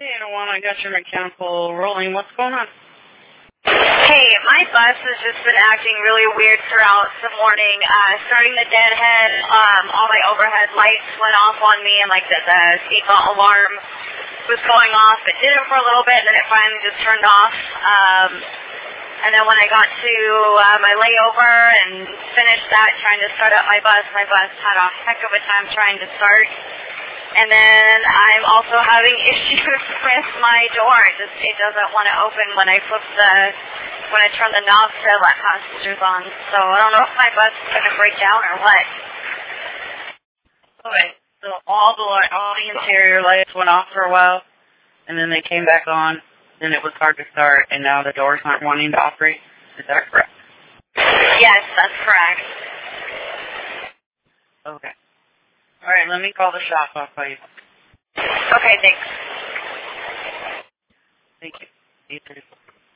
801, I got your mechanical rolling. What's going on? Hey, my bus has just been acting really weird throughout the morning. Starting the deadhead, all my overhead lights went off on me, and the seatbelt alarm was going off. It did it for a little bit, and then it finally just turned off. And then when I got to my layover and finished that, trying to start up my bus had a heck of a time trying to start. And then I'm also having issues with my door. It doesn't want to open when I turn the knob to let passengers on. So I don't know if my bus is going to break down or what. Okay, so all the interior lights went off for a while, and then they came back on, then it was hard to start, and now the doors aren't wanting to operate. Is that correct? Yes, that's correct. Okay. All right, let me call the shop. I'll call you. Okay, thanks. Thank you. 834.